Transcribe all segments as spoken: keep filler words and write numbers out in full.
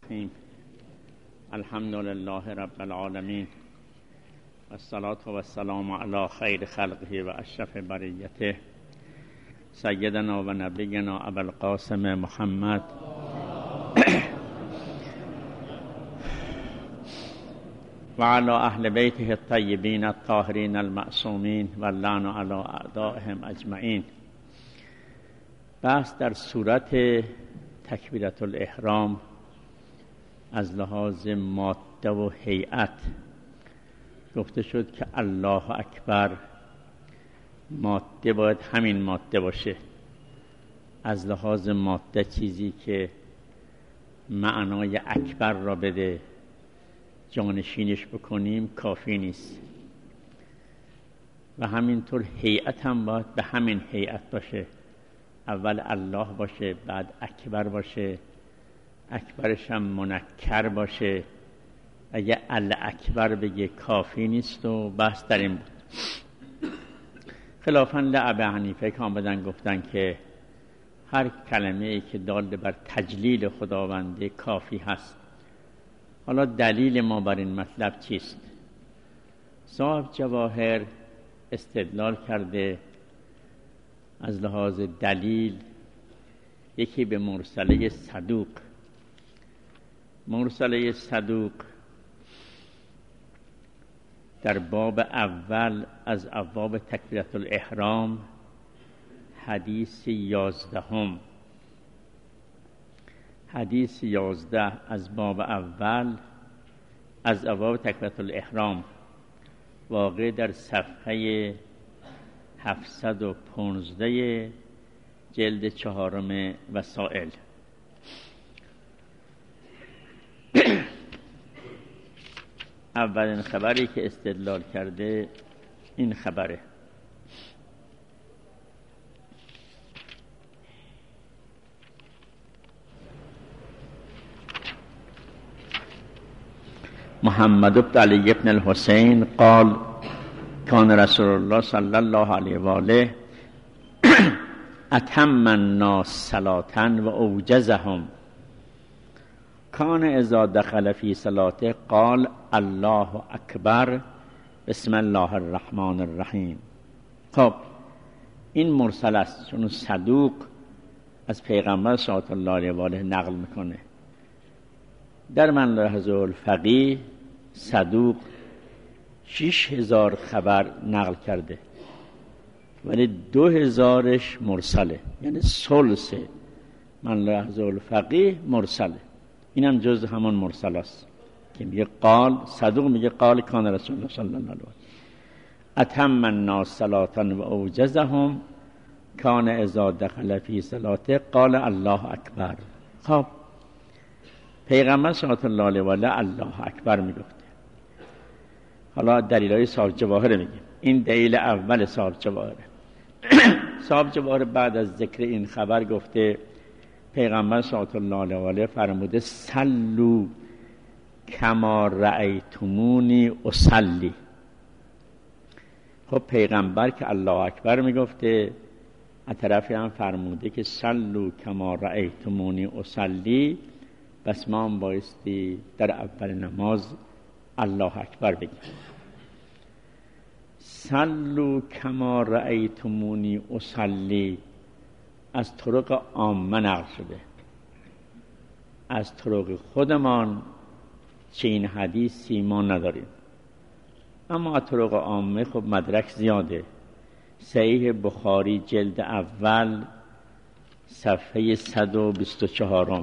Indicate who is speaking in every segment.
Speaker 1: الرحیم. الحمد لله رب العالمین و الصلاة و السلام علی خیر خلقه و اشرف بریته سیدنا و نبینا ابو القاسم محمد و علی اهل بیته الطیبین الطاهرین المعصومین و اللعن علی اعدائهم اجمعین. بحث در صورت تکبیرة الاحرام از لحاظ ماده و هیئت. گفته شد که الله اکبر ماده باید همین ماده باشه. از لحاظ ماده چیزی که معنای اکبر را بده جانشینش بکنیم کافی نیست و همینطور هیئت هم باید به همین هیئت باشه. اول الله باشه، بعد اکبر باشه، اکبرش هم منکر باشه. اگه الاکبر بگه کافی نیست و بحث در این بود. خلافاً لابی حنیفه که آمدن گفتن که هر کلمه ای که دال بر تجلیل خداونده کافی هست. حالا دلیل ما بر این مطلب چیست؟ صاحب جواهر استدلال کرده از لحاظ دلیل. یکی به مرسله صدوق. مرسله صدوق در باب اول از ابواب تکبیرة الاحرام حدیث یازدهم حدیث یازده از باب اول از ابواب تکبیرة الاحرام واقع در صفحه هفتصد و پانزده جلد چهارم وسائل. اولین خبری که استدلال کرده این خبره: محمد بن علی بن الحسین قال کان رسول الله صلی الله علیه و آله اتم الناس صلاة و اوجزهم کان اذا دخل فی صلاته قال الله اکبر بسم الله الرحمن الرحیم. خب این مرسل است، چون صدوق از پیغمبر صلی الله علیه و آله نقل میکنه. در منلحظه الفقیه صدوق شش هزار خبر نقل کرده ولی دو هزارش مرسله، یعنی ثلث منلحظه الفقیه مرسله. اینم جز همون مرسل است که میگه قال، صدوق میگه قال کان رسول الله صلی الله علیه و آله اتم الناس صلاة و اوجزهم کان اذا دخل فی صلاته قال الله اکبر. خب پیغمبر صلی الله علیه و آله الله اکبر میگفته. حالا دلیلای صاحب جواهر میگیم. این دلیل اول صاحب جواهر. صاحب جواهر بعد از ذکر این خبر گفته پیغمبر صلی الله علیه و آله فرموده صلوا کما رأیتمونی اصلی. خب پیغمبر که الله اکبر میگفته، از طرفی هم فرموده که صلوا کما رأیتمونی اصلی، بس ما هم بایستی در اول نماز الله اکبر بگیم. صلوا کما رأیتمونی اصلی از طرق عامه نقل شده. از طرق خودمان چه این حدیثی ما نداریم، اما از طرق عامه خب مدرک زیاده. صحیح بخاری جلد اول صفحه صد و بیست و چهار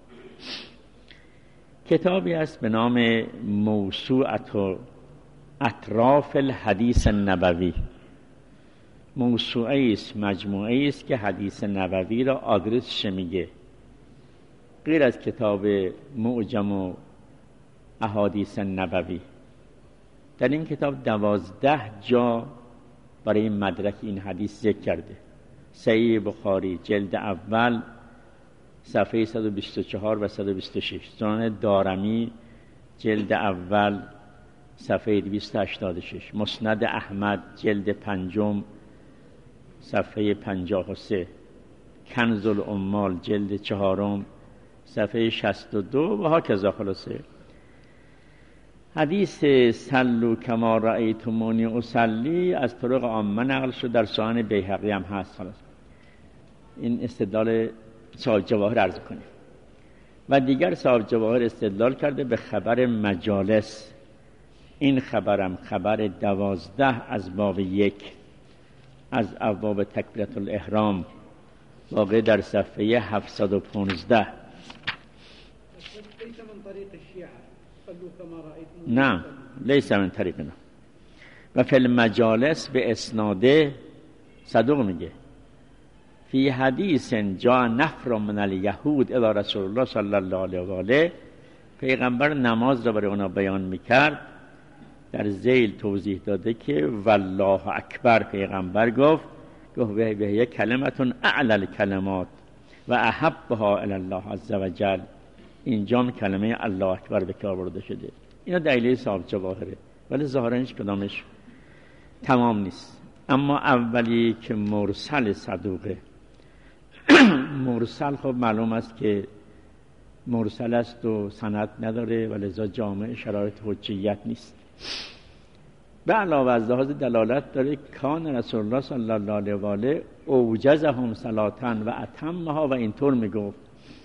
Speaker 1: کتابی است به نام موسوعة اطراف الحدیث النبوی. موسوعه است، مجموعه است که حدیث نبوی را آدرسش میگه. غیر از کتاب معجم و احادیث نبوی. در این کتاب دوازده جا برای مدرک این حدیث ذکر کرده. صحیح بخاری جلد اول صفحه صد و بیست و چهار و صد و بیست و شش، سنن دارمی جلد اول صفحه دویست و هشتاد و شش، مسند احمد جلد پنجم صفحه پنجاه و سه، کنز العمال جلد چهارم صفحه شصت و دو و ها کذا. خلاصه حدیث صلوا کما رأیتمونی اصلی از طرق عامه نقل شد، در سنن بیهقی هم هست. خلاص این استدلال صاحب جواهر عرض کنیم. و دیگر صاحب جواهر استدلال کرده به خبر مجالس. این خبرم خبر دوازده از باب یک از ابواب تکبیرة الاحرام واقع در صفحه هفتصد و پانزده. نه لیس من طریقنا. و فی المجالس به اسناده صدوق میگه فی حدیث جا نفر من الیهود الی رسول الله صلی الله علیه و آله، پیغمبر نماز را برای اونا بیان میکرد، در ذیل توضیح داده که والله اکبر پیغمبر گفت گفت به به کلمتون اعلی الکلمات و احبها الی الله عز وجل. اینجا کلمه الله اکبر به کار برده شده. اینا دلیل صاحب جواهره، ولی ظاهرا هیچ کدامش تمام نیست. اما اولی که مرسل صدوقه مرسل خب معلوم است که مرسل است و سند نداره و لذا جامع شرایط حجیت نیست. به علاوه از لحاظ دلالت داره کان رسول الله صلی الله علیه و آله اوجزهم صلاتن و اتمها، و اینطور میگفت.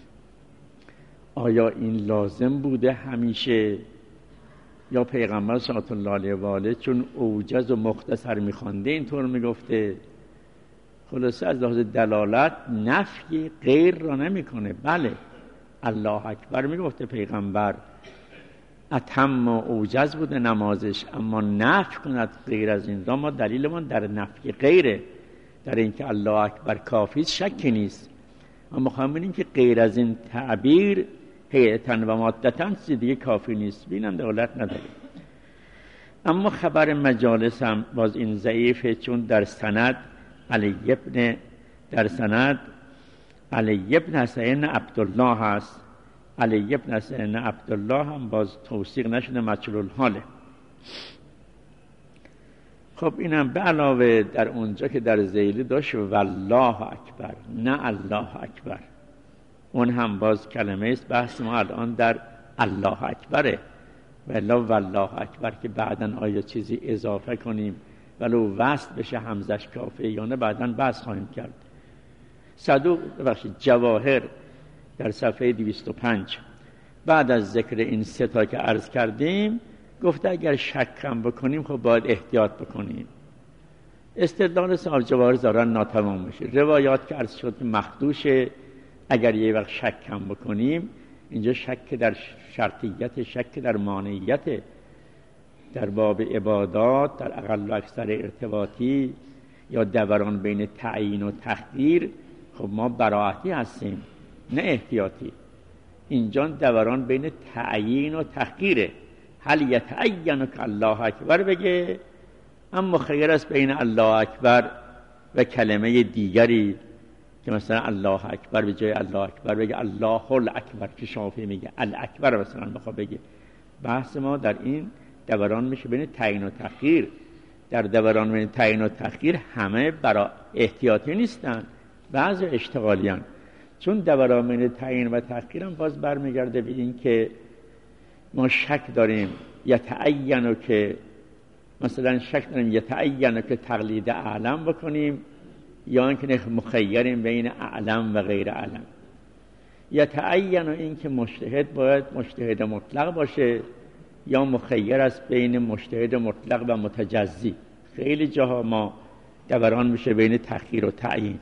Speaker 1: آیا این لازم بوده همیشه، یا پیغمبر صلی الله علیه و آله چون اوجز و مختصر میخوانده اینطور میگفته؟ خلاصه از لحاظ دلالت نفی غیر را نمیکنه. بله الله اکبر میگفته پیغمبر، اتم و اوجز بوده نمازش، اما نفی کند غیر از این را، ما دلیلمون در نفی غیره، در اینکه الله اکبر کافی شکی نیست. اما خواهم بینیم که غیر از این تعبیر هیئتن و مادتن چیزی دیگه کافی نیست، بینم دلالت نداره. اما خبر مجالس هم باز این ضعیفه، چون در سند علی ابن در سند علی ابن حسین عبدالله هست. علی ابن حسین عبدالله هم باز توثیق نشده، مجهول حاله. خب اینم به علاوه در اونجا که در ذیلی داشت والله اکبر، نه الله اکبر، اون هم باز کلمه است. بحث ما الان در الله اکبره، ولو والله اکبر که بعداً آیا چیزی اضافه کنیم ولو وصل بشه همزش کافیه یا نه بعداً بحث خواهیم کرد. صدوق بخشید جواهر در صفحه دویست و پنج بعد از ذکر این سه تا که عرض کردیم گفته اگر شک هم بکنیم خب باید احتیاط بکنیم. استدلال صاحب جواهر ظاهراً ناتمام میشه. روایات که عرض شد مخدوشه، اگر یه وقت شک هم بکنیم، اینجا شک در شرطیت، شک در مانعیت، در باب عبادات در اقل و اکثر ارتباطی یا دوران بین تعیین و تقدیر، خب ما براحتی هستیم نه احتیاطی. اینجا دوران بین تعیین و تقدیره. هل یتعین که الله اکبر بگه، اما خیر است بین الله اکبر و کلمه دیگری که مثلا الله اکبر به جای الله اکبر بگه الله الاکبر که شافعی میگه الاکبر مثلا بخواد بگه. بحث ما در این دوران میشه بین تعیین و تأخیر. در دوران بین تعیین و تأخیر همه برای احتیاطی نیستن، بعضی اشتغالیان. چون دوران بین تعیین و تأخیر هم باز برمیگرده به این که ما شک داریم یتعین که مثلا شک داریم یتعین که تقلید اعلم بکنیم یا اینکه مخیریم بین اعلم و غیر اعلم. یتعین این که مجتهد باید مجتهد مطلق باشه یا مخیر است بین مجتهد مطلق و متجزی. خیلی جاها ما دوران میشه بین تأخیر و تعیین.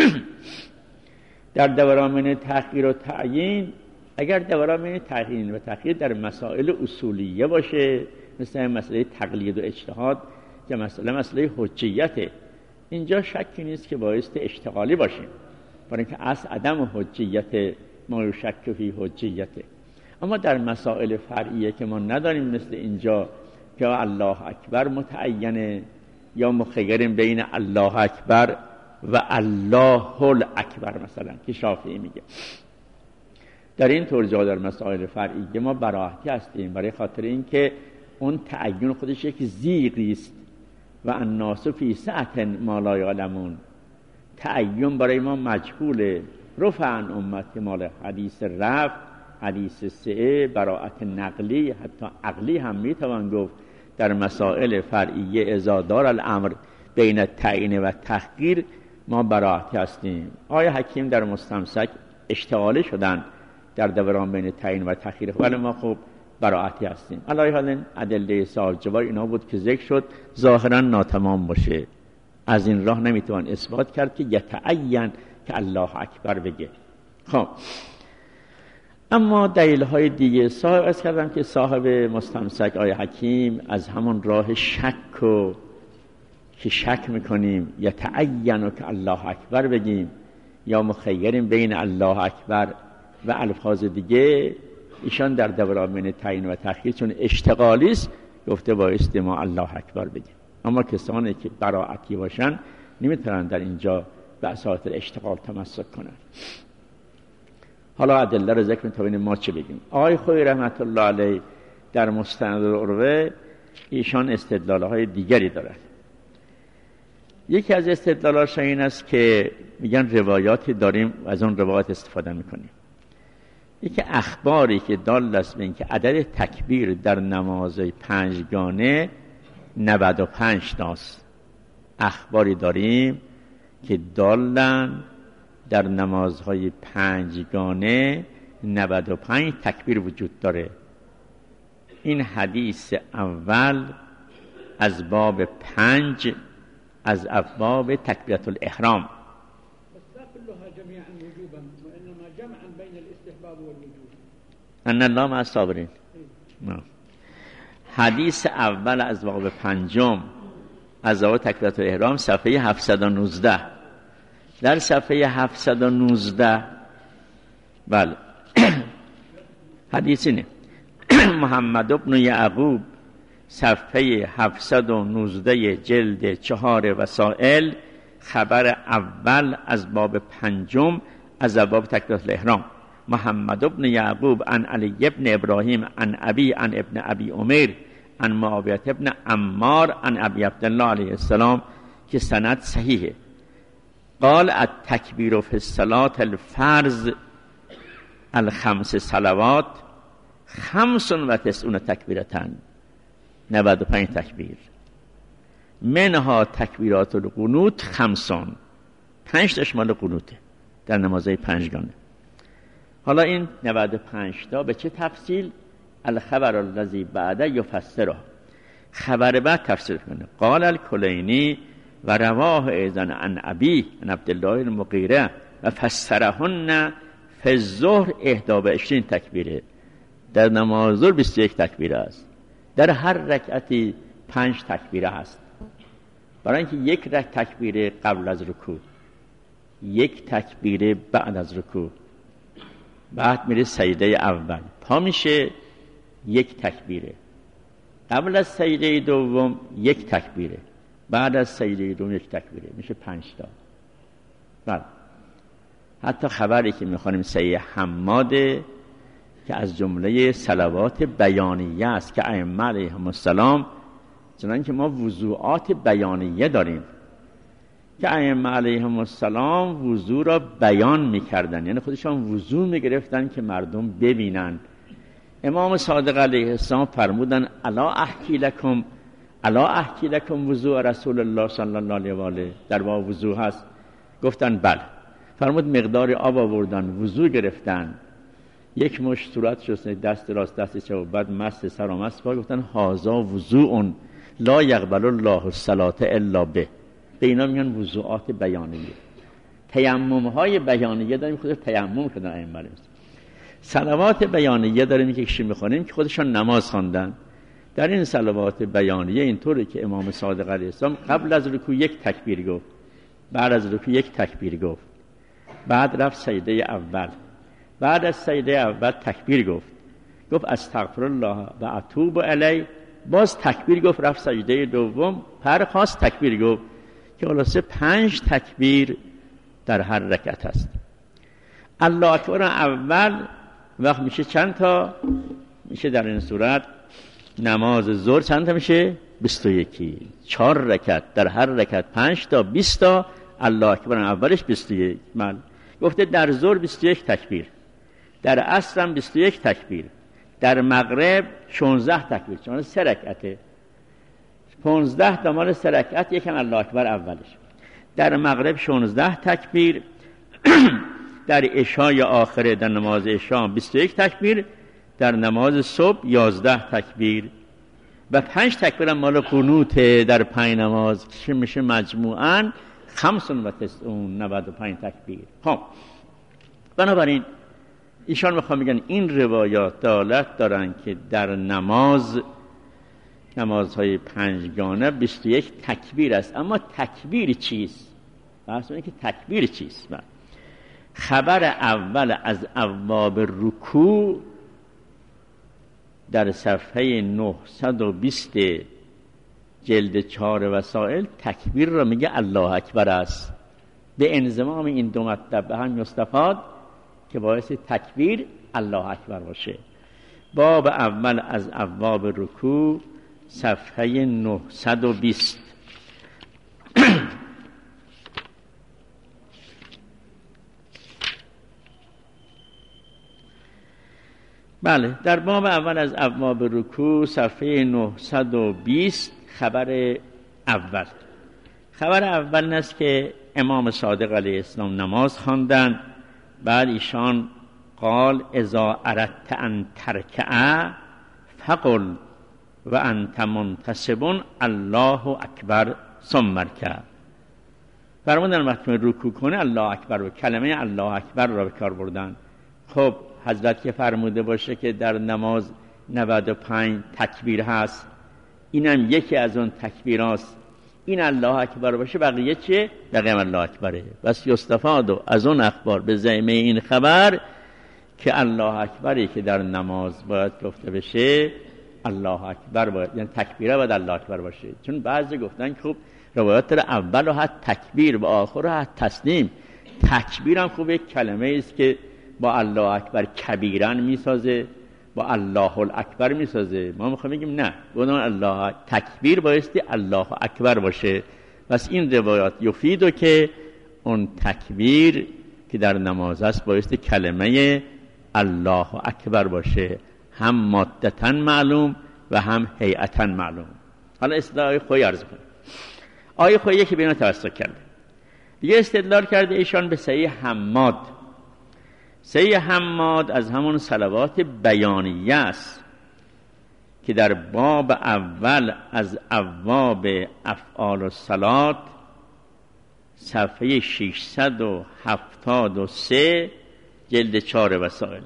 Speaker 1: در دوران بین تأخیر و تعیین، اگر دوران بین تعیین و تأخیر در مسائل اصولیه باشه، مثل مسئله تقلید و اجتهاد که مسئله مسئله حجیته، اینجا شکی نیست که باعث اشتغالی باشیم، برای اینکه اصل عدم حجیت ما رو شک فی حجیته. اما در مسائل فرعیه که ما نداریم مثل اینجا که الله اکبر متعینه یا مخیریم بین الله اکبر و الله الاکبر مثلا که شافعی میگه، در این طور جا در مسائل فرعیه ما براحتی هستیم، برای خاطر اینکه اون تعین خودش یک زیغی است و الناس فی سعة ما لا یعلمون. تعین برای ما مجهوله، رفع عن امت مال حدیث رفع، حدیث سعه، براءت نقلی، حتی عقلی هم میتوان گفت در مسائل فرعیه اذا دار الامر بین تعیین و تحقیر ما براعتی هستیم. آقای حکیم در مستمسک اشتغالی شدن در دوران بین تعیین و تحقیر، ولی ما خوب براعتی هستیم. علی حال ادله صاحب جواب اینا بود که ذکر شد، ظاهرا ناتمام باشه، از این راه نمیتوان اثبات کرد که یتعین که الله اکبر بگه. خب اما دلیل های دیگه صاحب از کردم که صاحب مستمسک آیه حکیم از همون راه شک و که شک میکنیم یتعین که الله اکبر بگیم یا مخیریم بین الله اکبر و الفاظ دیگه، ایشان در دوران بین تعیین و تأخیر چون اشتغالی است گفته بایستی ما الله اکبر بگیم. اما کسانی که براعتی باشن نمیتونن در اینجا به اساس اشتغال تمسک کنن. حالا ادله رو ذکر تا ببینیم ما چه بگیم. آقای خویی رحمت الله علیه در مستند العروه ایشان استدلال‌های دیگری دارد. یکی از استدلال‌هاش این است که میگن روایاتی داریم و از اون روایات استفاده میکنیم. یکی اخباری که دال است به اینکه عدد تکبیر در نماز پنجگانه نود و پنج تاست. اخباری داریم که دالن در نمازهای پنجگانه نود و پنج تکبیر وجود داره. این حدیث اول از باب پنج از ابواب تکبیرة الاحرام ان الله مع الصابرین. حدیث اول از باب پنجم از باب تکبیرة الاحرام صفحه هفتصد و نوزده. در صفحه هفتصد و نوزده بله حدیث اینه محمد ابن یعقوب صفحه هفتصد و نوزده جلد چهار وسائل، خبر اول از باب پنجم از باب تکبیرة الاحرام. محمد ابن یعقوب عن علی ابن ابراهیم عن ابی عن ابن ابی عمیر عن معاویه ابن عمار عن ابی عبدالله علیه السلام که سند صحیحه. قال التکبیر فی الصلاة الفرض الخمس صلوات خمس و تسعون تکبیرتن، نود و پنج تکبیر، منها تکبیرات القنوت خمسون، پنج تا شمال قنوته در نمازهای پنجگانه. حالا این نود و پنج تا به چه تفصیل؟ الخبر الذی بعده یفسره، خبر بعد تفسیر کنه. قال الکلینی و رواه ایضا عن ابی عن عبدالله المغیره و فسرهن فی الظهر احدی و عشرین تکبیره. در نماز ظهر بیست و یک تکبیره است، در هر رکعتی پنج تکبیره است. برای اینکه یک رکعت تکبیره قبل از رکوع، یک تکبیره بعد از رکوع، بعد میره سجده اول، پا میشه یک تکبیره، قبل از سجده دوم یک تکبیره، بعد از سجده دوم یک تکبیره، میشه پنج تا. بله حتی خبری که میخوانیم صحیح حماده که از جمله صلوات بیانیه است که ائمه علیهم السلام، چنانکه ما وضوعات بیانیه داریم که ائمه علیهم السلام وضو را بیان میکردن، یعنی خودشان وضو میگرفتن که مردم ببینن. امام صادق علیه السلام فرمودن الا احکی لکم الا احکی لکم وضوء رسول الله صلی الله علیه و آله، در باب وضو هست. گفتن بله. فرمود مقدار آب آوردن، وضو گرفتن، یک مشت صورت شستن، دست راست دست چپ، بعد مست سر و مست پا. گفتن هذا وضوء لا یقبل الله الصلاة الا به. به اینا میگن وضوعات بیانیه. تیمم های بیانیه داریم، خود تیمم کردن ائمه. صلوات بیانیه داریم که کشی میخونیم که خودشان نماز خواندن. در این صلوات بیانیه اینطوری که امام صادق علیه السلام قبل از رکوع یک تکبیر گفت، بعد از رکوع یک تکبیر گفت، بعد رفت سجده اول، بعد از سجده اول تکبیر گفت، گفت استغفر الله و اتوب الیه، باز تکبیر گفت، رفت سجده دوم، پر خاص تکبیر گفت، که خلاصه پنج تکبیر در هر رکعت هست. الله اکبر اول وقت میشه چند تا؟ میشه در این صورت نماز ظهر چند تا میشه؟ بیست و یک. چهار رکعت، در هر رکعت پنج تا، بیست تا. الله اکبر اولش بیست و یک. مال گفته در ظهر بیست و یک تکبیر، در عصر هم بیست و یک تکبیر، در مغرب شانزده تکبیر، چون سه رکعته، پانزده تا مال سه رکعت، یکم الله اکبر اولش. در مغرب شانزده تکبیر، در عشای آخره در نماز عشا بیست و یک تکبیر، در نماز صبح یازده تکبیر و پنج تکبیر هم مال قنوت در پنج نماز که میشه مجموعاً خمس و تسعون، نود و پنج تکبیر. خب بنابراین ایشان میخوام میگن این روایات دلالت دارن که در نماز نمازهای پنجگانه بیست و یک تکبیر است. اما تکبیر چیست؟ بحث اینه که تکبیر چیست؟ خبر اول از ابواب رکوع در صفحه نهصد و بیست جلد چهار وسائل تکبیر را میگه الله اکبر است. به انضمام این دو مطلب به هم یستفاد که باعث تکبیر الله اکبر باشه. باب اول از ابواب رکوع صفحه نهصد و بیست. بله، در باب اول از ابواب رکوع صفحه نهصد و بیست خبر اول. خبر اول این است که امام صادق علیه السلام نماز خواندن، بعد ایشان قال اذا اردت ان ترکع فقل و انت منتصب الله اکبر ثم ارکع. فرمودن وقتی رکوع کنه الله اکبر و کلمه الله اکبر را به کار بردن. خب حضرت که فرموده باشه که در نماز نود و پنج تکبیر هست، اینم یکی از اون تکبیر هست، این الله اکبر باشه، بقیه چه؟ بقیه الله اکبره. بس یستفاد از اون اخبار به ضمن این خبر که الله اکبری که در نماز باید گفته بشه الله اکبر باید، یعنی تکبیره باید الله اکبر باشه. چون بعضی گفتن که خب روایات در اول و حد تکبیر و آخر و حد تسلیم. تکبیر هم خوب یک کلمه است که با الله اکبر کبیرن میسازه، با الله الاکبر میسازه. ما میخوایم بگیم نه، گفتن الله تکبیر بایستی الله اکبر باشه. پس این روایات یفیدو که اون تکبیر که در نماز است بایستی کلمه الله اکبر باشه، هم مادتن معلوم و هم هیئتن معلوم. حالا اصطلاح خوی عرض کنم. آیه خوی یکی به اینا توسط کرده، دیگه استدلال کرده ایشان به صحیح حماد. صحیح حماد از همون صلوات بیانیه است که در باب اول از ابواب افعال الصلات صفحه ششصد و هفتاد و سه جلد چهار وسائل.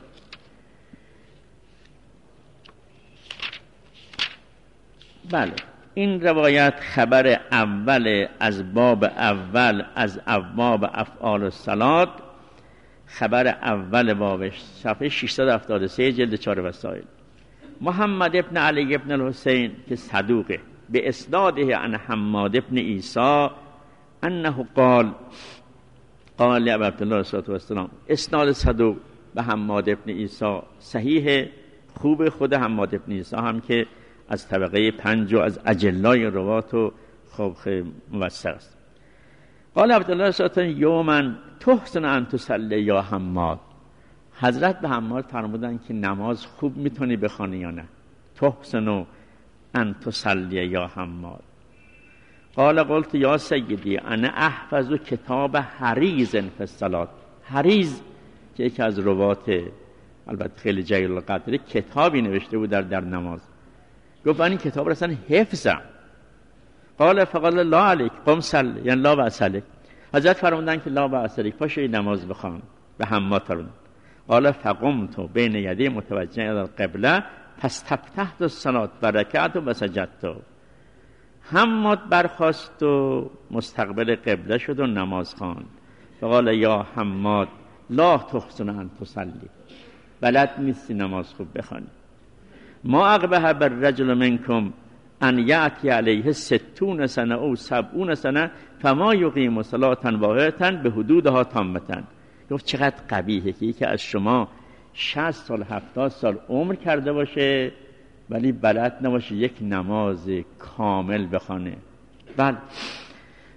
Speaker 1: بله، این روایت خبر اول از باب اول از ابواب افعال الصلات، خبر اول بابش صفحه ششصد و هفتاد و سه جلد چهار وسائل. محمد ابن علی ابن الحسین که صدوقه به اسناده عن حماد ابن عیسی انه قال قال ابو عبدالله صلی الله علیه و سلم. اسناد صدوق به حماد ابن عیسی صحیح خوب. خود حماد ابن عیسی هم که از طبقه پنج و از اجلای روات و خوب موثق است. قال عبدالله صلی الله علیه و سلم یومن تحسن ان تصلی یا حماد. حضرت به حماد فرمودن که نماز خوب میتونی بخوانی یا نه. تحسن ان تصلی یا حماد. قال قلت یا سیدی انا احفظ کتاب حریز فی الصلاه. حریز که یکی از روات البته خیلی جلیل القدر کتابی نوشته بود در در نماز. گفت من این کتاب را اصلا حفظم. قال فقال لا علیک قم صلی، یعنی لا بأس علیک. حضرت فرمودن که لا بأس علیک، پاشو نماز بخوان. به حماد فرمودن. قال فقمت بین یدی متوجه الی القبله فاستفتحت الصلاه و رکعت و سجدت. حماد برخاست و مستقبل قبله شد و نماز خواند. فقال یا حماد لا تحسن ان تصلی، بلد نیستی نماز خوب بخوانی. ما اقبح بالرجل منکم ان یأتی علیه ستون سنه او سبعون سنه فما یقیم صلاة واحدة به حدودها تامة. گفت چقدر قبیحه که یکی از شما شصت سال هفتاد سال عمر کرده باشه ولی بلد نباشه یک نماز کامل بخونه. بله،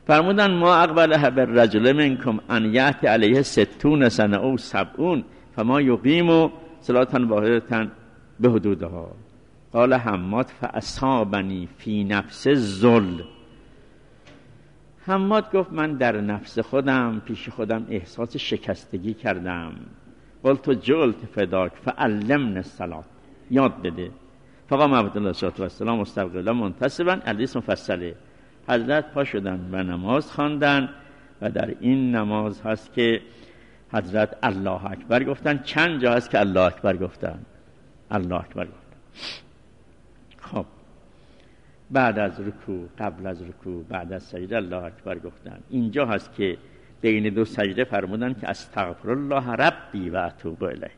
Speaker 1: فرمودن ما اقبله بالرجل منکم ان یأتی علیه ستون سنه او سبعون فما یقیم صلاة واحدة به حدودها. قال حماد فاصابنی فی نفس ذل. حماد گفت من در نفس خودم پیش خودم احساس شکستگی کردم. قلت جلت فداک فعلمنی الصلاة، یاد بده. فقام عبدالله صلی الله علیه و سلم مستقبلا منتصبا، حدیث مفصله. حضرت پا شدن و نماز خواندن و در این نماز هست که حضرت الله اکبر گفتن. چند جا هست که الله اکبر گفتن؟ الله اکبر گفتن. خب بعد از رکوع، قبل از رکوع، بعد از سجده الله اکبر گفتن. اینجا هست که بین دو سجده فرمودن که استغفر الله ربی و اتوب الیه.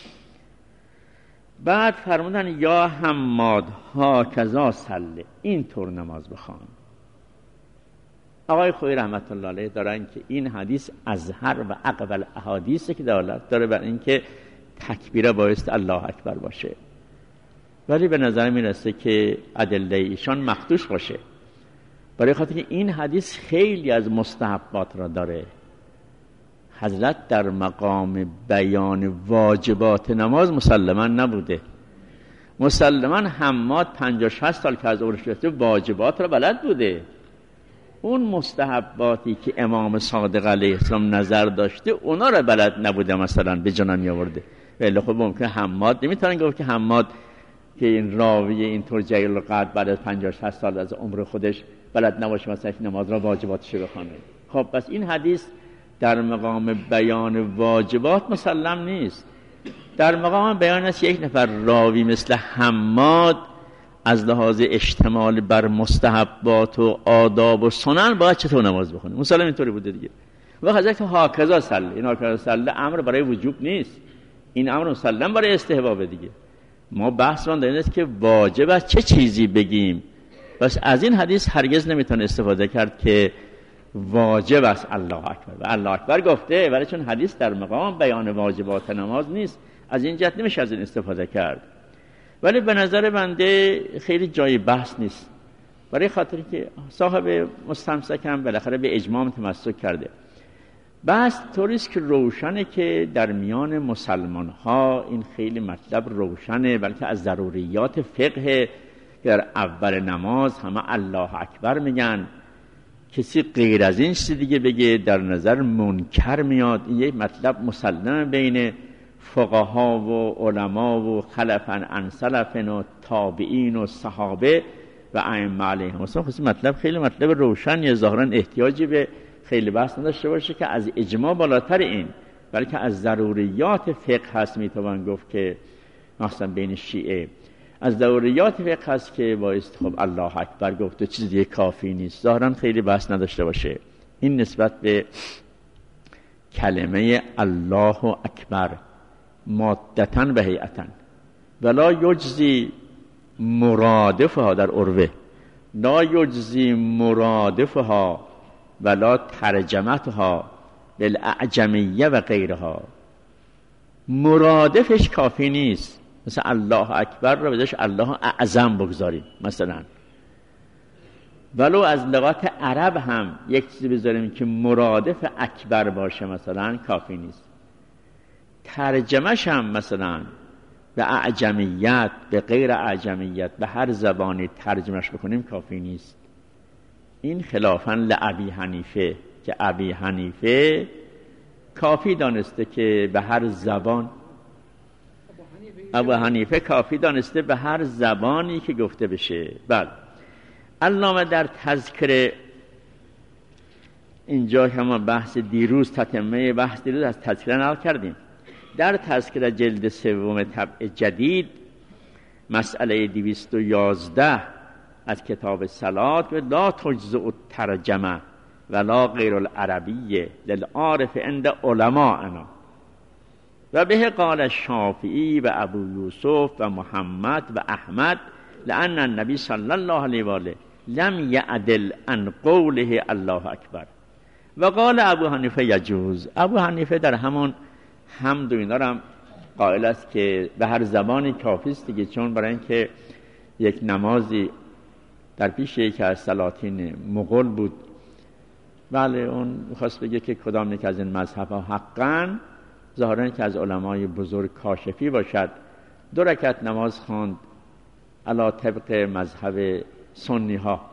Speaker 1: بعد فرمودن یا حماد هاکذا صلی، این طور نماز بخوان. آقای خویی رحمت الله علیه دارن که این حدیث ازهر و اقبل احادیثی که دلالت داره بر اینکه تکبیر بایست الله اکبر باشه، ولی به نظر میرسه که ادله ایشان مخدوش باشه، برای خاطر که این حدیث خیلی از مستحبات را داره. حضرت در مقام بیان واجبات نماز مسلما نبوده. مسلما حماد پنجاه شصت سال که از عمرش گذشته واجبات را بلد بوده. اون مستحباتی که امام صادق علیه السلام نظر داشته اونا را بلد نبوده، مثلا به جنا می آورده. ولی خب ممکنه حماد نمیتونن گفت که حماد که این راوی اینطور جلیل القدر بعد از پنجاه شصت سال از عمر خودش بلد نباشه مثلا نماز را واجباتش بخونه. خب پس این حدیث در مقام بیان واجبات مسلم نیست. در مقام بیان است یک نفر راوی مثل حماد از لحاظ اشتمال بر مستحبات و آداب و سنن باید چطور نماز بخونه. مسلم اینطوری بوده دیگه. و حضرت که هاکذا صلی، این هاکذا صلی امر برای وجوب نیست، این امر مسلم برای استحباب دیگه. ما بحث رو در است که واجب است چه چیزی بگیم. بس از این حدیث هرگز نمیتونه استفاده کرد که واجب است الله اکبر و الله اکبر گفته، ولی چون حدیث در مقام بیان واجبات نماز نیست از این جهت نمیشه از این استفاده کرد. ولی به نظر بنده خیلی جای بحث نیست، برای خاطر که صاحب مستمسک هم بالاخره به اجماع تمسک کرده. بحث طوریست که روشنه که در میان مسلمان ها این خیلی مطلب روشنه، بلکه از ضروریات فقه در اول نماز همه الله اکبر میگن. کسی غیر از این چیز دیگه بگه در نظر منکر میاد. این یک مطلب مسلمه بین فقها و علما و خلفن عن سلفن و تابعین و صحابه و ائمه علیهم السلام. خصوصی مطلب خیلی مطلب روشنیه، ظاهرا احتیاجی به خیلی بحث نداشته باشه که از اجماع بالاتر این، بلکه از ضروریات فقه هست. میتوان گفت که مثلا بین شیعه از ضروریات فقه هست که باعث خب الله اکبر گفت و چیز دیگه کافی نیست. ظاهرا خیلی بحث نداشته باشه. این نسبت به کلمه الله اکبر مادتاً و هیئتاً ولا یجزی مرادفها در عروه، لا یجزی مرادفها ولا ترجمتها بالاعجمیه و غیرها. مرادفش کافی نیست. مثلا الله اکبر رو بذارش الله اعظم بگذاریم مثلا، ولو از لغات عرب هم یک چیزی بذاریم که مرادف اکبر باشه مثلا کافی نیست. ترجمهش هم مثلا به اعجمیت به غیر اعجمیت به هر زبانی ترجمهش بکنیم کافی نیست. این خلافاً لابی حنیفه که ابی حنیفه کافی دانسته که به هر زبان، ابو حنیفه کافی دانسته به هر زبانی که گفته بشه. بله علامه در تذکره اینجا هم بحث دیروز تتمه بحث دیروز از تذکره نقل کردیم. در تذکره جلد سوم طبع جدید مسئله دویست و یازده از کتاب صلات و لا تجزئ الترجمه ولا غیر العربیه للعارف عند علماءنا و به قال الشافعی و ابو یوسف و محمد و احمد لأن النبی صلی الله علیه و آله لم یعدل عن قوله الله اکبر و قال ابو حنیفه یجوز. ابو حنیفه در همون حمد و اینا هم قائل است که به هر زبانی کافی است دیگه، چون برای اینکه یک نمازی در پیش یکی از سلاطین مغول بود بله اون میخواست بگه که کدام یک از این مذهب ها حقاً ظاهراً که از علمای بزرگ کاشفی باشد. دو رکعت نماز خواند علی طبق مذهب سنی ها.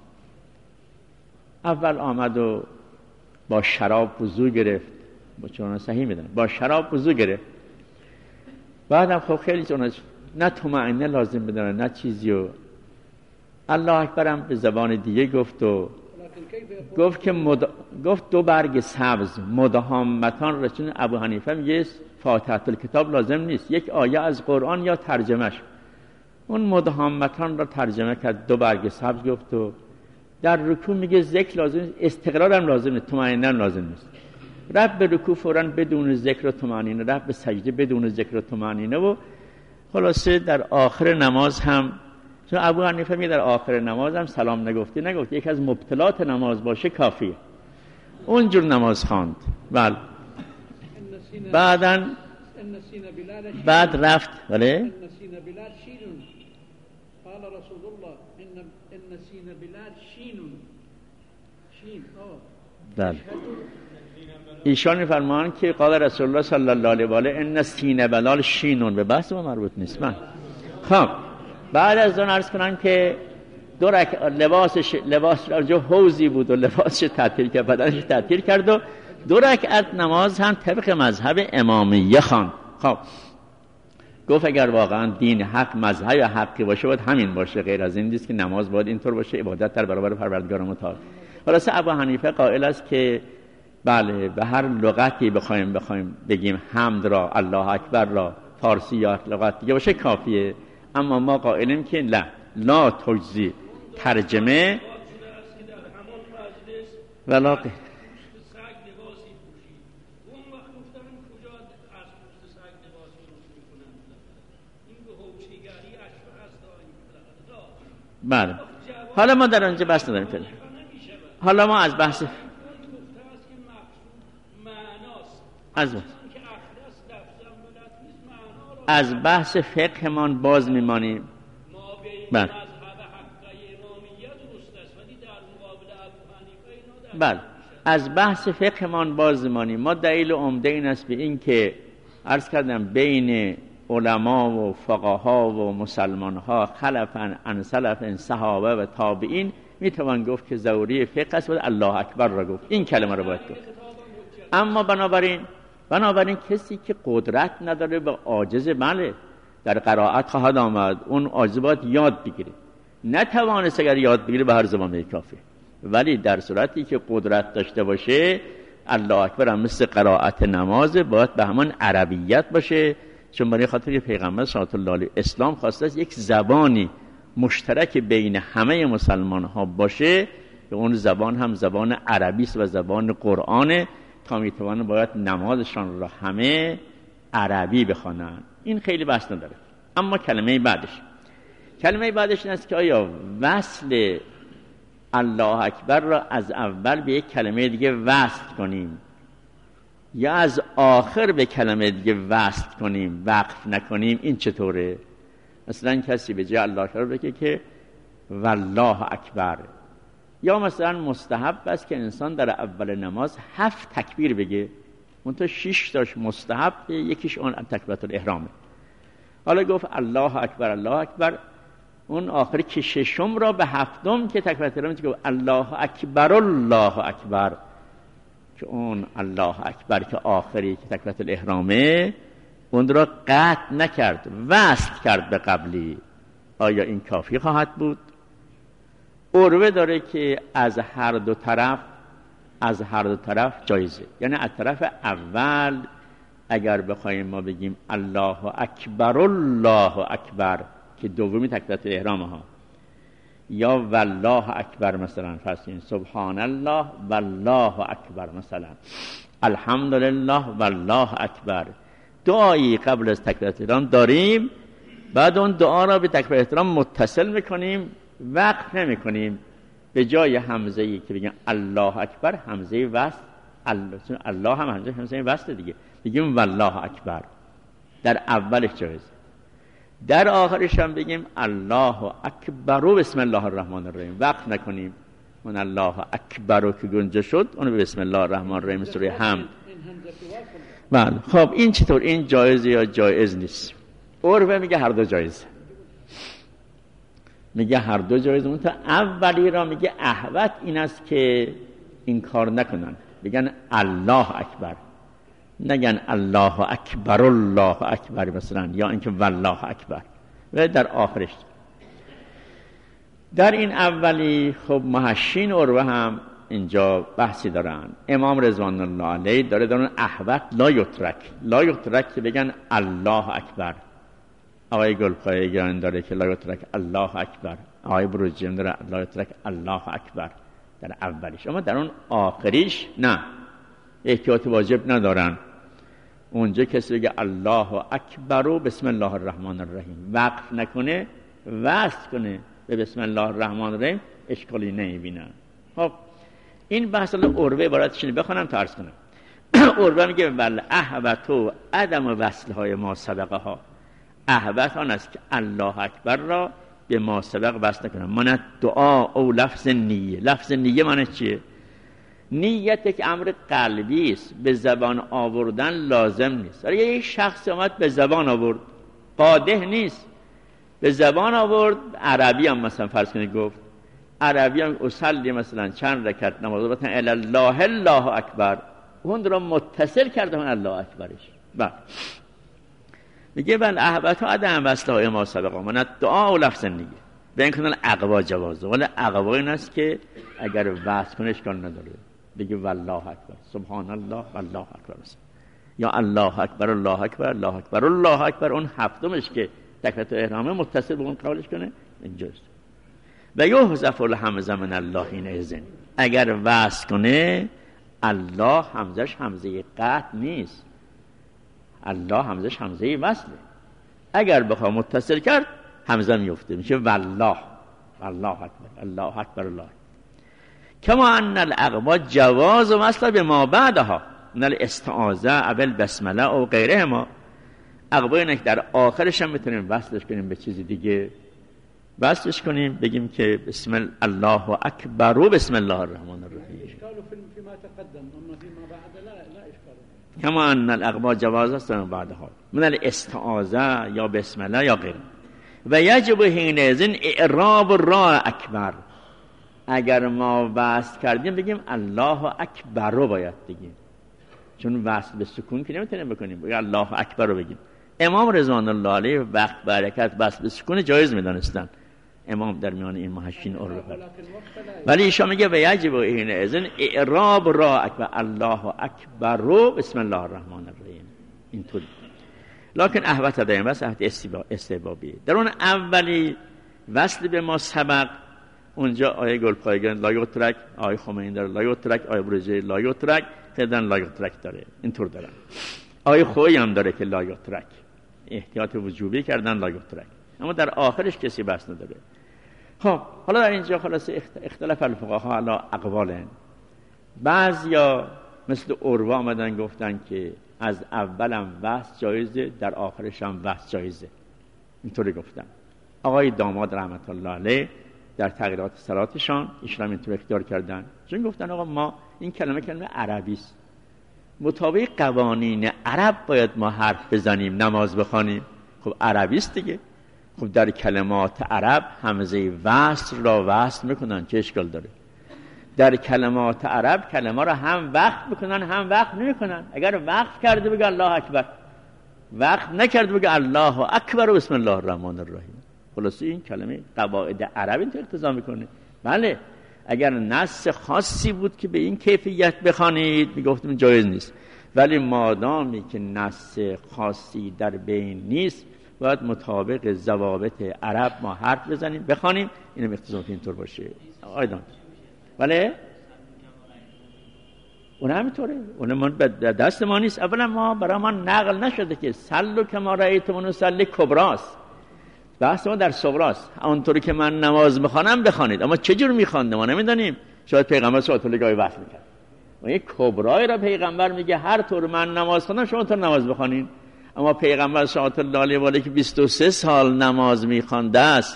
Speaker 1: اول آمد و با شراب وضو گرفت، با چون صحیح میدن با شراب وضو گرفت. بعدم خب خیلی چون نه طمأنینه لازم بداره نه چیزی و الله اکبرم به زبان دیگه گفت و گفت که مد... گفت دو برگ سبز مدهامتان رسون. ابو حنیفه میگه فاتحه الکتاب لازم نیست، یک آیه از قرآن یا ترجمهش. اون مدهامتان را ترجمه کرد، دو برگ سبز گفت و در رکوع میگه ذکر لازم نیست، استقرار هم لازم نیست، طمأنینه لازم نیست. رفت به رکوع فوراً بدون ذکر و طمأنینه، رفت به سجده بدون ذکر و طمأنینه و خلاصه در آخر نماز هم چون ابو حنیفه میگه در آخر نماز هم سلام نگفتی نگفت، یک از مبطلات نماز باشه کافیه. اونجور نماز خواند. بله بعدن بعد رفت بله
Speaker 2: قال رسول الله ان ان سين بلال شين شين
Speaker 1: بله ایشان میفرمان که قال رسول الله صلی الله علیه و آله ان سین بلال شینون، به بحث ما مربوط نیست. من خب بعد از اون عرض کنم که دو رکعت لباسش لباس جو حوزی بود و لباسش تعطیل کرد، بدنش تعطیل کرد و دو رکعت نماز هم طبق مذهب امامیه خواند. خب گفت اگر واقعا دین حق مذهب حقی باشه باید همین باشه، غیر از این نیست که نماز باید اینطور باشه، عبادت در برابر پروردگار متعال. خلاص ابو حنیفه قائل است که بله به هر لغتی بخوایم بخوایم بگیم حمد را، الله اکبر را، فارسی یا لغت دیگه باشه کافیه، اما ما قائلیم که لا لا تجزی ترجمه ولا بله. حالا ما در آنجا بحث نداریم فعلا. حالا ما از بحث از از بحث فقهمان باز میمانیم. بله بله از بحث فقهمان باز میمانیم. ما دلیل عمده این است به این که عرض کردم بین علما و فقها و مسلمان ها خلفن عن سلفن صحابه و تابعین میتوان گفت که ضروری فقه است، باید الله اکبر را گفت، این کلمه را باید گفت. اما بنابراین بنابراین کسی که قدرت نداره و عاجز، بله در قرائت خواهد آمد، اون عاجز باید یاد بگیره. نتوانست اگر یاد بگیره به هر زبان کافی، ولی در صورتی که قدرت داشته باشه الله اکبر هم مثل قرائت نماز باید به همان عربیت باشه، چون برای خاطر که پیغمبر صلی الله علیه و اسلام خواسته است یک زبانی مشترک بین همه مسلمان ها باشه که اون زبان هم زبان عربی است و زبان قرآن، تا میتوانه باید نمازشان را همه عربی بخوانند. این خیلی بحث نداره. اما کلمه بعدش کلمه بعدش این است که آیا وصل الله اکبر را از اول به یک کلمه دیگه وصل کنیم یا از آخر به کلمه دیگه وصل کنیم، وقف نکنیم، این چطوره؟ مثلا کسی به جای الله اکبر بگه که والله اکبر، یا مثلا مستحب است که انسان در اول نماز هفت تکبیر بگه، منتها شش تاش مستحب، یکیش اون تکبیرت الاحرامه. حالا گفت الله اکبر الله اکبر، اون آخری که ششم را به هفتم که تکبیرت الاحرام گفت الله اکبر الله اکبر، که اون الله اکبر که آخری که تکبیرت الاحرامه اون را قطع نکرد، وصل کرد به قبلی. آیا این کافی خواهد بود؟ عروه داره که از هر دو طرف از هر دو طرف جایزه، یعنی از طرف اول اگر بخوایم ما بگیم الله اکبر الله اکبر که دومی تکبیرت الاحرام ها، یا والله اکبر مثلا فرضین سبحان الله والله اکبر مثلا الحمدلله والله اکبر، دعایی قبل از تکبیرت الاحرام داریم، بعد اون دعا را به تکبیرت الاحرام متصل میکنیم، وقف نمی کنیم. به جای همزه ای که بگیم الله اکبر همزه وصل، الله, الله هم همزه همزه وصل دیگه، بگیم والله اکبر در اولش جایز، در آخرش هم بگیم الله اکبر و بسم الله الرحمن الرحیم، وقف نکنیم. اون الله اکبر رو که گنجه شد اونو به بسم الله الرحمن الرحیم سوره حمد. بله خب این چطور؟ این جایز یا جایز نیست؟ عرفه میگه هر دو جایزه، میگه هر دو جایز. اون تا اولی را میگه احوط این است که این کار نکنن، بگن الله اکبر، نگن الله اکبر الله اکبر مثلا، یا اینکه والله اکبر. و در آخرش در این اولی خب محشین عروه هم اینجا بحثی دارن. امام رضوان الله علیه داره در اون احوط لا یترک لا یترک که بگن الله اکبر. آقای گلپایگان داره که لا یترک الله اکبر، آقای بروجی داره لا یترک الله اکبر در اولیش. اما در اون آخریش نه، احتیاط واجب ندارن. اونجا کسی بگه الله اکبر و بسم الله الرحمن الرحیم وقف نکنه، وصل کنه به بسم الله الرحمن الرحیم، اشکالی نمیبینن. خب این بحث عروه عبارتش اینه، بخونم تا عرض کنم. عروه میگه بل احوط و عدم وصل های ما سبقه ها. احوط آن است که الله اکبر را به ما سبق وصل نکنم. ماند دعا او لفظ نیه. لفظ نیه معنی چیه؟ نیت یک امر قلبی است، به زبان آوردن لازم نیست. اگه یک شخص اومد به زبان آورد، قادح نیست، به زبان آورد، عربی هم مثلا فرض کنید گفت، عربی هم اصلی مثلا چند رکعت نماز بتن الا الله الله اکبر، اون رو متصل کرده من الله اکبرش. بله میگه بل احبط و عدم وصل های ما سبقا من دعا و لفظ نیه به این کنال اقوا جوازه. ولی اقوا این است که اگر وصل کنه اشکال نداره، بگه والله اکبر، سبحان الله والله اکبر مثلا. یا الله اکبر الله اکبر الله اکبر الله اکبر، اون هفتمش که تکبیرت احرامه متصل به اون قولش کنه اینجاست. و یحذف الحمزه من الله حین اذن، اگر وصل کنه الله همزش همزه قطع نیست، الله همزش همزه وصله. اگر بخواه متصل کرد همزه میفته، میشه والله والله اکبر الله اکبر الله. کما ان الاقوا جواز و وصل به ما بعدها من الاستعاذه اول بسمله او غیره ما. اقوا اینه که در آخرش هم میتونیم وصلش کنیم به چیزی دیگه، وصلش کنیم بگیم که بسم الله اکبر و بسم الله الرحمن الرحیم.
Speaker 2: اشکال فيما تقدم اما فيما بعد لا لا اشکال.
Speaker 1: کما ان الاقوا جواز است بعدها من الاستعاذه یا بسم الله یا غیره. و یجب حینئذ اعراب را اکبر. اگر ما وصل کردیم بگیم الله اکبر رو باید بگیم، چون وصل به سکون که نمیتونیم بکنیم، بگیم الله اکبر رو بگیم. امام رضوان الله علیه وقت برکت وصل به سکون جایز میدانستن، امام در میان این محشین عروه. ولی ایشان میگه و یجب حینئذ اعراب را اکبر الله اکبر رو بسم الله الرحمن الرحیم. اینطوری. لکن احوط دایم بس احوط استحبابیه. در اون اولی وصل به ما سبق، اونجا آیه گلپایگان لا یترک، آیه خمینی داره لا یترک، آیه بروجی لا یترک، خیدن لا یترک داره، اینطور دارن. آیه خویی هم داره که لا یترک، احتیاط وجوبی کردن لا یترک، اما در آخرش کسی بحث نداره. خب حالا در اینجا خلاص اختلاف الفقها علی اقوالن. بعضیا مثل عروه آمدن گفتن که از اولم وصل جایزه، در آخرش هم وصل جایزه، اینطوری گفتن. آقای داماد رحمت الله علیه در تغییرات صلاتشان ایشون هم اینطور اختیار کردن، چون گفتن آقا ما این کلمه کلمه عربی است، مطابق قوانین عرب باید ما حرف بزنیم نماز بخوانیم. خب عربی است دیگه. خب در کلمات عرب همزه وصل را وصل میکنن، چه اشکال داره؟ در کلمات عرب کلمه را هم وقت میکنن هم وقت نمیکنن. اگر وقت کرده بگه الله اکبر، وقت نکرده بگه الله اکبر و بسم الله الرحمن الرحیم. خلاصه این کلمه قواعد عربی اینطور اقتضا میکنه. بله اگر نص خاصی بود که به این کیفیت بخوانید میگفتیم جایز نیست، ولی مادامی که نص خاصی در بین نیست باید مطابق ضوابط عرب ما حرف بزنیم بخوانیم. اینم اقتضا اینطور باشه. آیدان بله اون همینطوره، اون من دست ما نیست. اولا ما برای ما نقل نشده که سلو که ما رأیتمون سل کبراست، بحث ما در صغراست. اونطوری که من نماز میخوانم بخوانید، اما چجور میخوانده ما نمیدانیم. شاید پیغمبر صلی الله علیه و آله میکرد و یک کبرای را پیغمبر میگه هر طور من نماز خوانم شما طور نماز بخوانید. اما پیغمبر صلی الله علیه و آله که بیست و سه سال نماز میخوانده است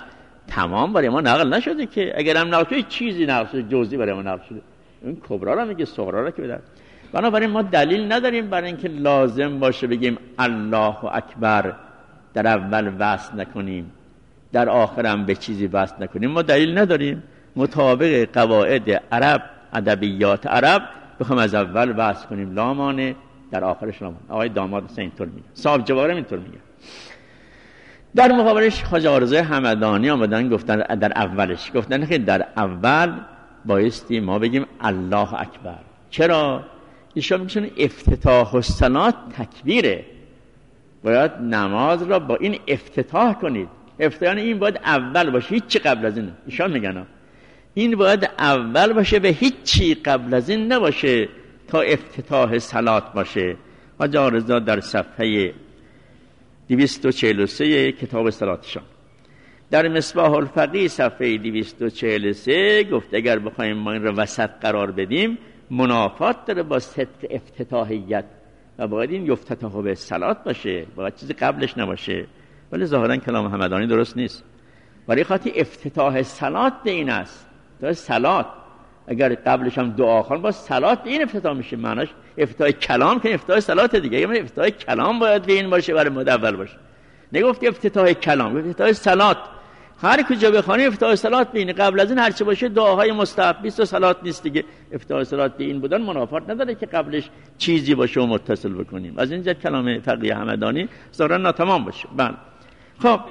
Speaker 1: تمام برای ما نقل نشده که. اگر هم نقل شده چیزی نقل شده، جزئی برای ما نقل شده. این کبرا را میگه، صغرا را که بدن. بنابراین ما دلیل نداریم برای اینکه لازم باشه بگیم الله اکبر در اول وصل نکنیم، در آخر هم به چیزی وصل نکنیم. ما دلیل نداریم. مطابق قواعد عرب، ادبیات عرب بخوام از اول وصل کنیم لا مانع، در آخرش لا مانع. آقای داماد مثلا اینطور میگه، صاحب جوارم اینطور میگه. در مقابلش خواجه آرزوی همدانی آمدن گفتن در اولش گفتن که در اول بایستی ما بگیم الله اکبر. چرا؟ ایشان میگن افتتاح الصلات تکبیره، باید نماز را با این افتتاح کنید. افتتاح این باید اول باشه، هیچ چی قبل از این. ایشان میگن این باید اول باشه و هیچ چی قبل از این نباشه تا افتتاح صلات باشه. خواجه آرزو در صفحه دویست و چهل و سه کتاب صلاتشان در مصباح الفقیه صفحه دویست و چهل و سه گفت اگر بخوایم ما این رو وسط قرار بدیم منافات داره با صدق افتتاحیت و باید این یفتتاح به صلات باشه، باید چیزی قبلش نباشه. ولی ظاهرا کلام همدانی درست نیست. برای خاطر افتتاح صلات به این است، تا صلات اگر قبلش هم دعا خواهیم با صلات این افتتاح میشه. معناش افتتاح کلام که افتتاح صلات دیگه. یعنی افتتاح کلام باید به این باشه، برای مد اول باشه. نگفت افتتاح کلام، افتتاح صلات. هر کجا بخوانی افتتاح صلات بینی، قبل از این هر چه باشه دعاهای مستحب بیست و صلات نیست دیگه. افتتاح صلات به این بودن منافات نداره که قبلش چیزی باشه و متصل بکنیم. از اینجا کلام فقیه همدانی ظاهرا ناتمام باشه. بله خب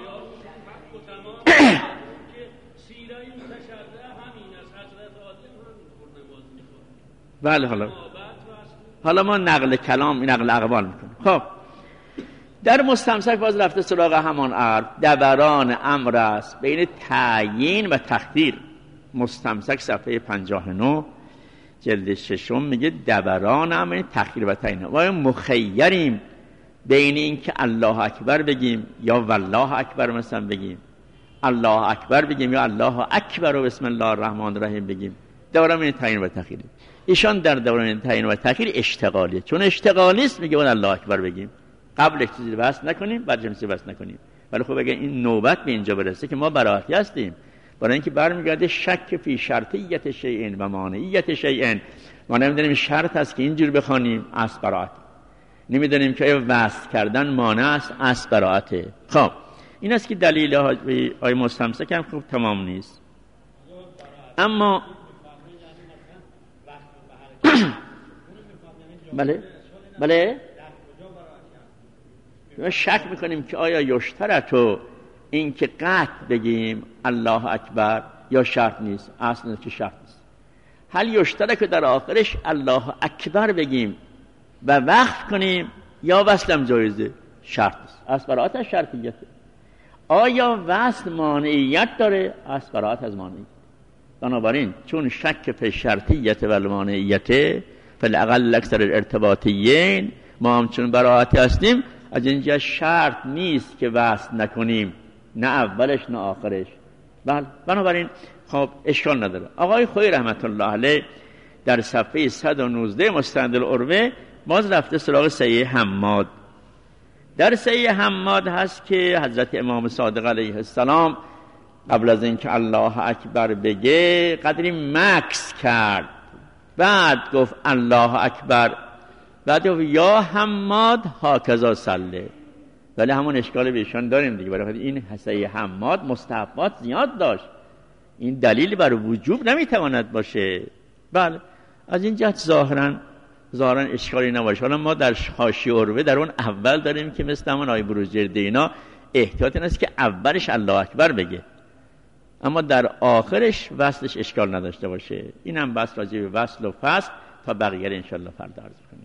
Speaker 1: بله حالا حالا ما نقل کلام، نقل اقوال میکنیم. خب در مستمسک باز رفته سراغ همان عرض دوران امر است بین تعیین و تقدیر. مستمسک صفحه پنجاه و نه جلد ششم میگه دوران امر بین تقدیر و تعیین. ما مخیریم بین این که الله اکبر بگیم یا والله اکبر مثلا بگیم، الله اکبر بگیم یا الله اکبر و بسم الله الرحمن الرحیم بگیم. دوران بین تعیین و تقدیر. ایشان در دوران تعیین و تأخیر اشتغالیه، چون اشتغالی است میگه اون الله اکبر بگیم، قبلش چیزی وصل نکنیم بعد چیزی وصل نکنیم. ولی خب اگه این نوبت به اینجا برسه که ما براحتی هستیم، برای اینکه برمیگرده شک فی شرطیت شیئین و مانعیت شیئین. ما نمیدونیم شرط است که اینجور بخوانیم اصل براحت، نمیدونیم که وصل کردن مانع است اصل براحته. خب این است که دلیل های مستمسک هم خوب تمام نیست. اما بله بله ما شک میکنیم که آیا یشترطو این که قطع بگیم الله اکبر یا شرط نیست؟ اصلا که شرط نیست. هل یشترط که در آخرش الله اکبر بگیم و وقف کنیم یا وصلم جایزه؟ شرط نیست، اصل براعت از شرطیته. آیا وصل مانعیت داره؟ اصل براعت از مانعیت. بنابراین چون شک فی شرطیت و مانعیت فالاقل اکثر الارتباطیین، ما هم چون براعتی هستیم از اینجا شرط نیست که وصل نکنیم، نه اولش نه آخرش. بله بنابراین خب اشکال نداره. آقای خویی رحمت الله علیه در صفحه صد و نوزده مستند العروه باز رفته سراغ صحیح حماد. در صحیح حماد هست که حضرت امام صادق علیه السلام قبل از اینکه الله اکبر بگه قدری مکس کرد، بعد گفت الله اکبر، بعد گفت یا حماد هاکذا صله. ولی همون اشکال بهشان داریم دیگه، برای این صحیح حماد مستحبات زیاد داشت، این دلیل بر وجوب نمیتواند باشه. بله از این جهت ظاهرا ظاهرا اشکالی نباشه. حالا ما در حاشیه عروه در اون اول داریم که مثل همون آیه بروجرد اینا احتیاط این است که اولش الله اکبر بگه، اما در آخرش وصلش اشکال نداشته باشه. اینم بس راجع به وصل و فصل، تا بقیه ان شاء الله فردا عرض کنیم.